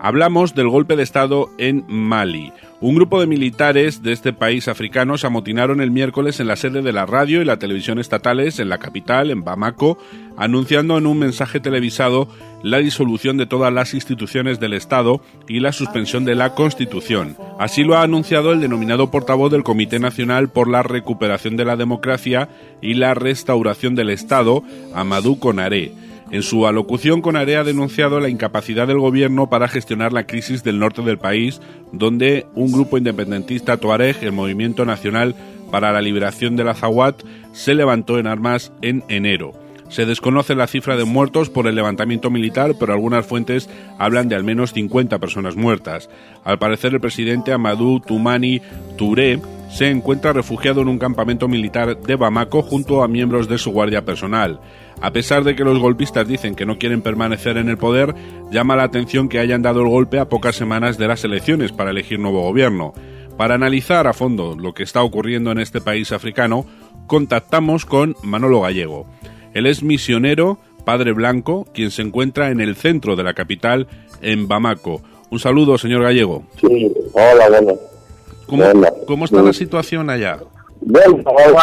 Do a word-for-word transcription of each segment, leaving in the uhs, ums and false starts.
Hablamos del golpe de Estado en Mali. Un grupo de militares de este país africano se amotinaron el miércoles en la sede de la radio y la televisión estatales en la capital, en Bamako, anunciando en un mensaje televisado la disolución de todas las instituciones del Estado y la suspensión de la Constitución. Así lo ha anunciado el denominado portavoz del Comité Nacional por la Recuperación de la Democracia y la Restauración del Estado, Amadou Konaré. En su alocución, Konaré ha denunciado la incapacidad del gobierno para gestionar la crisis del norte del país, donde un grupo independentista tuareg, el Movimiento Nacional para la Liberación del Azawad, se levantó en armas en enero. Se desconoce la cifra de muertos por el levantamiento militar, pero algunas fuentes hablan de al menos cincuenta personas muertas. Al parecer, el presidente Amadou Toumani Touré se encuentra refugiado en un campamento militar de Bamako junto a miembros de su guardia personal. A pesar de que los golpistas dicen que no quieren permanecer en el poder, llama la atención que hayan dado el golpe a pocas semanas de las elecciones para elegir nuevo gobierno. Para analizar a fondo lo que está ocurriendo en este país africano, contactamos con Manolo Gallego. Él es misionero, padre blanco, quien se encuentra en el centro de la capital, en Bamako. Un saludo, señor Gallego. Sí, hola, bueno. ¿Cómo, hola. ¿cómo está sí. la situación allá? Bueno,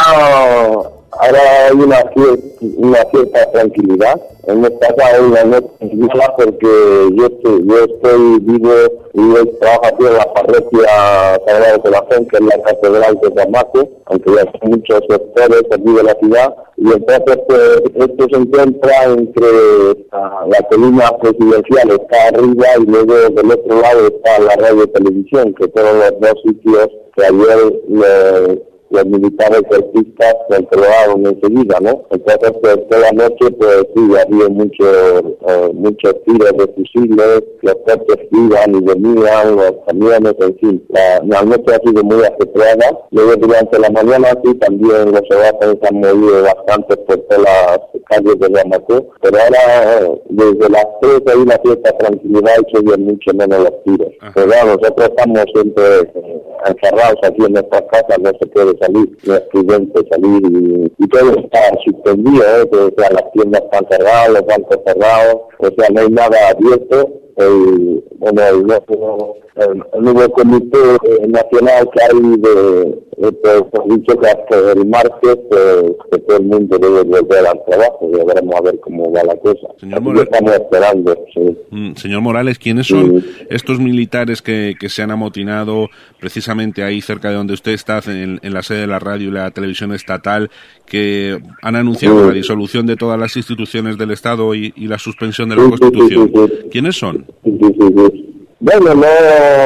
ahora, ahora hay una, una cierta tranquilidad. Hemos pasado una noche mala porque yo estoy, yo estoy vivo y trabajo aquí en la parroquia Sagrado Corazón, que es la catedral de Bamako, aunque ya son muchos sectores aquí de la ciudad. Y entonces pues, esto se encuentra entre uh, la colina presidencial, está arriba, y luego del otro lado está la radio y televisión, que son los dos sitios que ayer le, los militares golpistas controlaron enseguida, ¿no? Entonces, pues, toda la noche, pues, sí, había muchos eh, muchos tiros de fusiles, los coches iban y venían, los camiones, en fin. La, la noche ha sido muy ajetreada. Luego, durante la mañana, sí, también los soldados se han movido bastante por todas las calles de Bamako, pero ahora, desde las tres hay una cierta tranquilidad y se oyen mucho menos los tiros. Ajá. Pero bueno, nosotros estamos siempre eh, encerrados aquí en nuestras casas, no se puede salir, no es prudente salir, y, y todo está suspendido, ¿eh? O sea, las tiendas están cerradas, los bancos cerrados, o sea, no hay nada abierto. El, bueno, el nuevo, el, el nuevo comité nacional que hay de, de pues, dicho que hasta el martes pues, que todo el mundo debe volver al trabajo, y veremos a ver cómo va la cosa. Señor Morales, estamos esperando, sí. mm, señor Morales, ¿quiénes son sí. estos militares que, que se han amotinado precisamente ahí cerca de donde usted está, en, en la sede de la radio y la televisión estatal, que han anunciado sí. la disolución de todas las instituciones del Estado y, y la suspensión de la sí, Constitución? Sí, sí, sí. ¿Quiénes son? Sí, sí, sí, sí. Bueno, no,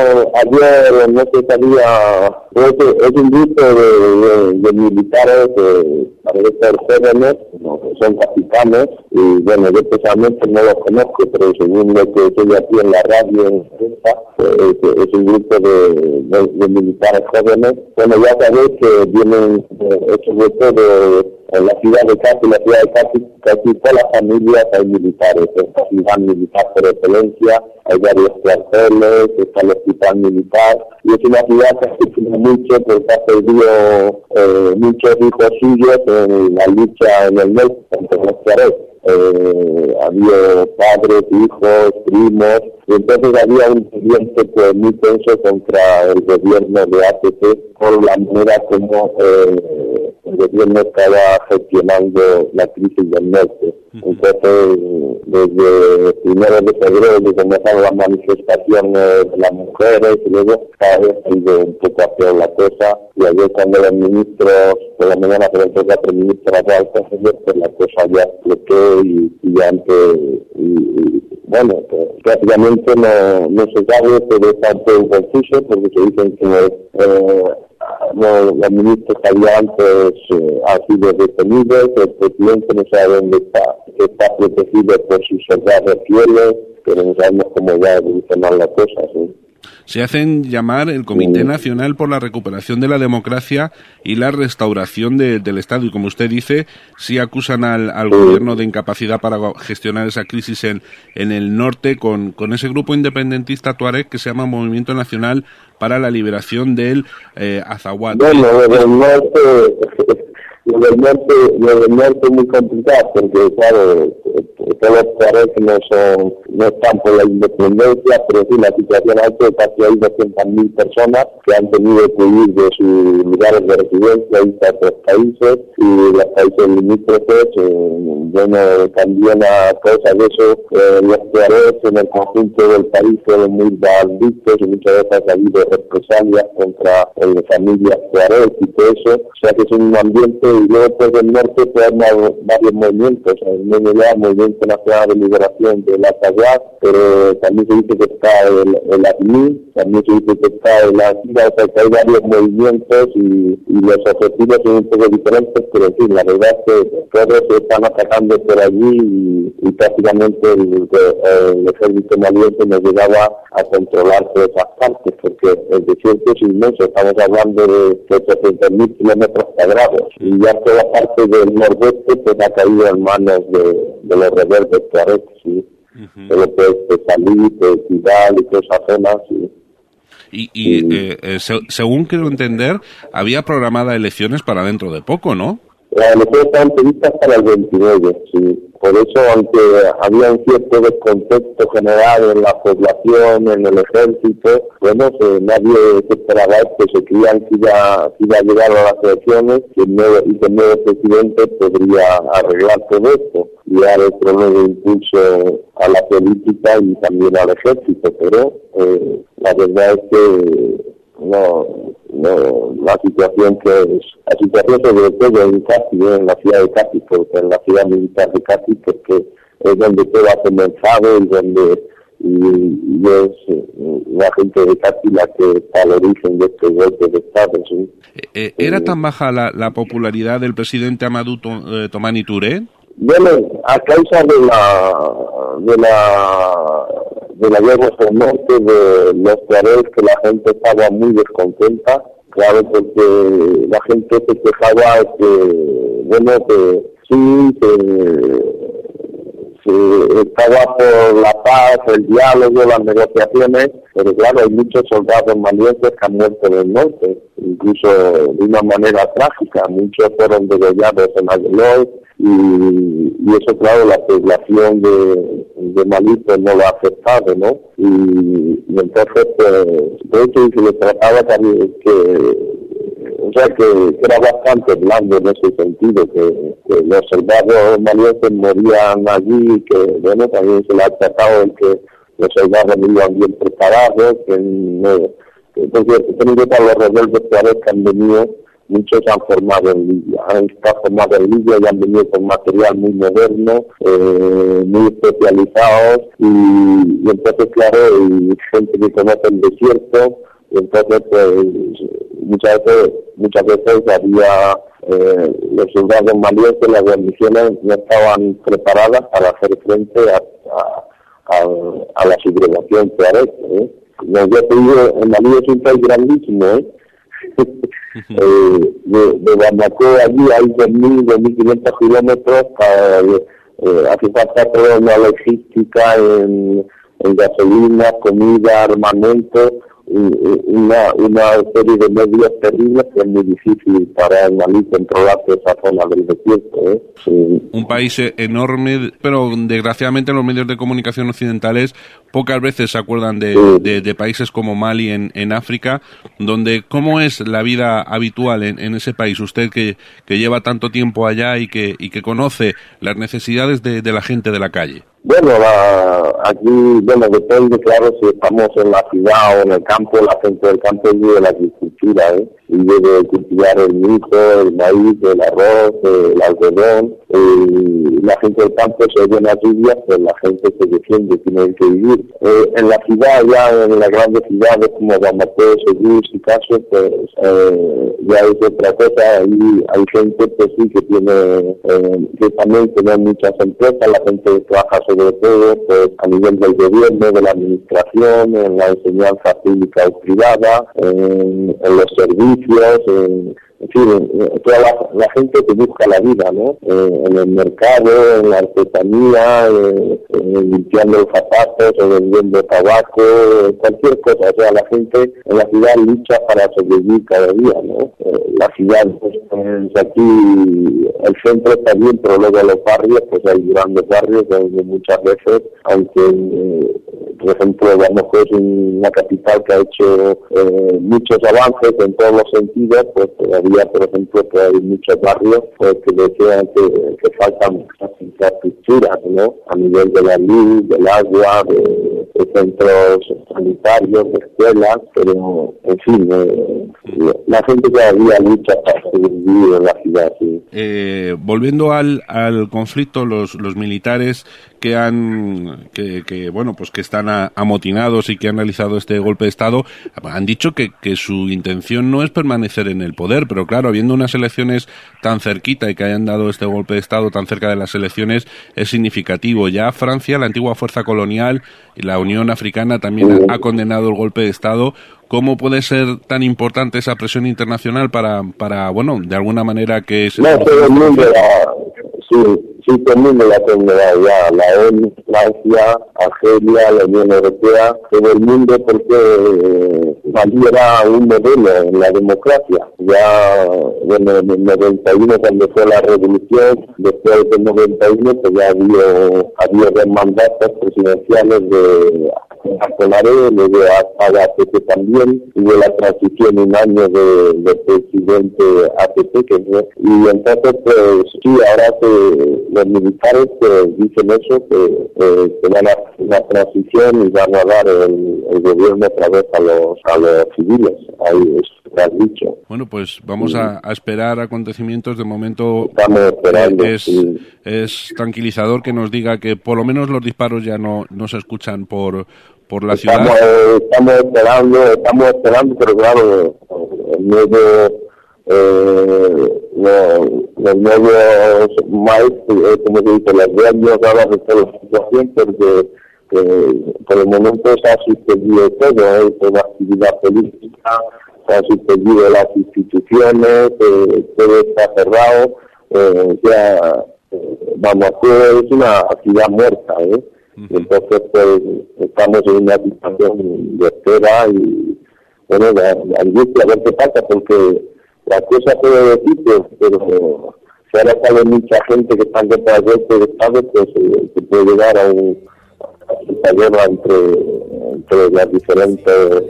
ayer no se sabía, es, es un grupo de, de, de militares que parece ser jóvenes, no, son capitanes, y bueno, yo personalmente no los conozco, pero según lo que estoy aquí en la radio, en la prensa, pues, es, es un grupo de, de, de militares jóvenes. Bueno, ya sabéis que vienen, eh, sobre todo en la ciudad de Casi, la ciudad de Casi, casi todas las familias hay militares, es la ciudad militar por excelencia, hay varios cuarteles, está el hospital militar, y es una ciudad que se sufre mucho porque ha perdido eh, muchos hijos suyos en la lucha en el norte contra los tuareg. Eh, había padres, hijos, primos, y entonces había un ambiente pues, muy tenso contra el gobierno de A P C por la manera como eh, el gobierno estaba gestionando la crisis del norte. Entonces, desde primero de febrero, que comenzaron las manifestaciones de las mujeres, y luego cada vez ha ido un poco a peor la cosa, y ayer cuando los ministros, por la mañana presentó cuatro ministros a la consejería, pues la cosa ya explotó y, y ya antes, y, y, bueno, pues prácticamente no, no se sabe, pero está un poco confuso, porque se dicen que eh, los, los ministros que había antes eh, han sido detenidos, el presidente no sabe dónde está, está protegido por sus soldados fieles, pero no sabemos cómo va a evolucionar la cosa, ¿sí? Se hacen llamar el Comité Nacional por la Recuperación de la Democracia y la Restauración de, del Estado, y como usted dice, sí acusan al, al gobierno de incapacidad para gestionar esa crisis en, en el norte con, con ese grupo independentista tuareg que se llama Movimiento Nacional para la Liberación del eh, Azawad. Bueno, del norte, Lo del norte, lo del norte es muy complicado porque, claro, todos los tuaregs no son, no están por la independencia, pero sí, la situación es que casi hay doscientas mil personas que han tenido que huir de sus lugares de residencia y a otros países, y los países limítrofes, eh, bueno, también a causa de eso, eh, los tuaregs en el conjunto del país fueron muy mal vistos y muchas veces ha habido represalias contra eh, familias tuaregs y todo eso, o sea que es un ambiente. Y luego pues del norte pues hay varios movimientos, el M N L A, Movimiento Nacional de Liberación del Atayá, pero también se dice que está el, el A T M I, también se dice que está el ANSIRA, o sea que hay varios movimientos y, y los objetivos son un poco diferentes, pero en fin, la verdad es que todos se están atacando por allí y, y prácticamente el, el, el ejército maliense no llegaba a controlar todas esas partes, porque el desierto es inmenso, estamos hablando de setecientos mil kilómetros cuadrados, y ya toda parte del nordeste pues ha caído en manos de, de los rebeldes tuaregs, ¿sí? Uh-huh. Todo pues de Salí, de Kidal y toda esa zona, sí. Y, y sí. Eh, eh, se, según quiero entender, había programadas elecciones para dentro de poco, ¿no? Las elecciones estaban previstas para el veintinueve, sí. Por eso, aunque había un cierto descontexto general en la población, en el ejército, bueno, eh, nadie se esperaba esto, se creían que iba, que iba a llegar a las elecciones y, el nuevo, y que el nuevo presidente podría arreglar todo esto y dar otro nuevo impulso a la política y también al ejército, pero eh, la verdad es que no, no, la situación que es, la situación sobre todo en Cati, en la ciudad de Cati, porque en la ciudad militar de Cati, porque es donde todo ha comenzado y donde y, y es la gente de Cati la que está al origen de este golpe de Estado. ¿Sí? Eh, ¿Era eh, tan baja la, la popularidad del presidente Amadou Toumani Touré? Bueno, a causa de la de la de la guerra del norte, de los tuaregs, que la gente estaba muy descontenta, claro, porque la gente se quejaba que, bueno, que sí, que, que estaba por la paz, el diálogo, las negociaciones, pero claro, hay muchos soldados malienses que han muerto en el norte, incluso de una manera trágica, muchos fueron degollados en Agueloy, y, y eso, claro, la población de, de Malí pues no lo ha aceptado, ¿no? Y, y entonces, pues, de hecho, se le trataba también que, o sea, que, que era bastante blando en ese sentido, que, que los soldados malienses morían allí y que, bueno, también se le ha tratado en que los soldados no iban bien preparados, que no, entonces, teniendo que los rebeldes tuaregs que han venido, muchos han formado en Libia, han estado formados en Libia y han venido con material muy moderno, eh, muy especializados, y, y entonces, claro, hay gente que conoce el desierto, y entonces, pues, muchas veces, muchas veces había, eh, los soldados malienses, las guarniciones no estaban preparadas para hacer frente a, a, a, a la sublevación tuareg, ¿eh? No, yo te digo, en Malí es un país grandísimo, ¿eh? eh, de, de Bamako allí hay dos mil, dos mil quinientos kilómetros para, eh, hace falta toda una logística en, en gasolina, comida, armamento, una, una serie de medios terribles que es muy difícil para el Malí controlar esa zona del desierto, ¿eh? Sí. Un país enorme, pero desgraciadamente los medios de comunicación occidentales pocas veces se acuerdan de, sí. de, de países como Mali en, en África, donde ¿cómo es la vida habitual en, en ese país? Usted que, que lleva tanto tiempo allá y que, y que conoce las necesidades de, de la gente de la calle. Bueno, la, aquí, bueno, depende, claro, si estamos en la ciudad o en el campo, la gente del campo vive la agricultura, ¿eh? Y debe cultivar el mijo, el maíz, el arroz, el algodón, y la gente del campo se oye las lluvias, pues la gente se defiende, tiene que vivir. Eh, en la ciudad, ya en las grandes ciudades como Bamako, Seguís y Caso, pues eh, ya es otra cosa, ahí hay gente pues sí que tiene, eh, que también tiene muchas empresas, la gente que trabaja sobre todo pues a nivel del gobierno, de la administración, en la enseñanza pública o privada, en, en los servicios, en, en fin, toda la, la gente que busca la vida, ¿no? Eh, en el mercado, en la artesanía, eh, eh, limpiando los zapatos, o vendiendo tabaco, eh, cualquier cosa. O sea, la gente en la ciudad lucha para sobrevivir cada día, ¿no? Eh, la ciudad, pues, pues aquí el centro está bien, pero luego los barrios, pues hay grandes barrios donde muchas veces, aunque eh, por ejemplo Bamako es una capital que ha hecho eh, muchos avances en todos los sentidos, pues todavía, por ejemplo, que hay muchos barrios pues que desean que, que faltan muchas infraestructuras, ¿no? A nivel de la luz, del agua, de, de centros sanitarios, de escuelas, pero en fin, eh, la gente todavía lucha para sobrevivir en la ciudad, sí. Eh, volviendo al, al conflicto, los, los militares que han que, que bueno pues que están a, amotinados y que han realizado este golpe de estado han dicho que, que su intención no es permanecer en el poder, pero claro, habiendo unas elecciones tan cerquita y que hayan dado este golpe de estado tan cerca de las elecciones es significativo. Ya Francia, la antigua fuerza colonial, y la Unión Africana también ha, ha condenado el golpe de estado. ¿Cómo puede ser tan importante esa presión internacional para, para bueno, de alguna manera que se... No, todo el mundo, la, sí, sí, todo el mundo la condenado ya, la ONU, Francia, Argelia, la Unión Europea, todo el mundo, porque eh, Malí era un modelo en la democracia. Ya, bueno, en el noventa y uno, cuando fue la revolución, después del noventa y uno, pues ya había, había dos mandatos presidenciales de Conaré, luego hasta la A P P también, hubo la transición un año de, de presidente A P P, que, y entonces pues sí, ahora que los militares pues, dicen eso, que, eh, que van a hacer una transición y van a dar el, el gobierno otra vez a los, a los civiles, ahí es lo has dicho. Bueno, pues vamos sí. a, a esperar acontecimientos. De momento estamos esperando, es, sí. es tranquilizador que nos diga que por lo menos los disparos ya no, no se escuchan por por la estamos, ciudad. Eh, estamos esperando, estamos esperando, pero claro, el nuevo, eh, los, los nuevos maestros, eh, como se dice, las dueños ahora de toda la situación, porque eh, por el momento se ha suspendido todo, eh, toda actividad política, se ha suspendido las instituciones, eh, todo está cerrado, eh, ya, eh, Bamako es una ciudad muerta, ¿eh? Entonces, pues, estamos en una situación de espera y, bueno, la, la angustia, a ver qué pasa, porque la cosa puede decir, pues, pero si ahora sale mucha gente que está detrás de este Estado, pues, eh, se puede llegar a, un, a una guerra entre, entre las diferentes,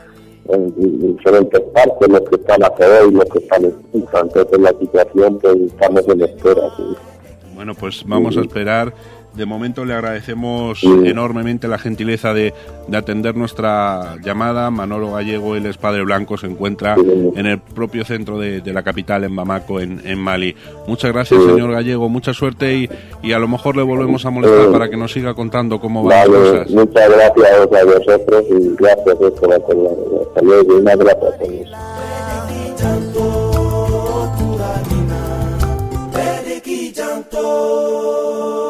en diferentes partes, los que están a favor y los que están en contra. Entonces, la situación, pues, estamos en espera, sí. Bueno, pues vamos sí. a esperar. De momento le agradecemos sí. enormemente la gentileza de, de atender nuestra llamada. Manolo Gallego, el Padre Blanco, se encuentra sí. en el propio centro de, de la capital, en Bamako, en, en Mali. Muchas gracias, sí. señor Gallego, mucha suerte y, y a lo mejor le volvemos a molestar sí. para que nos siga contando cómo van vale, las cosas. Muchas gracias a vosotros y gracias por acordar. Hasta luego y una grata a todos.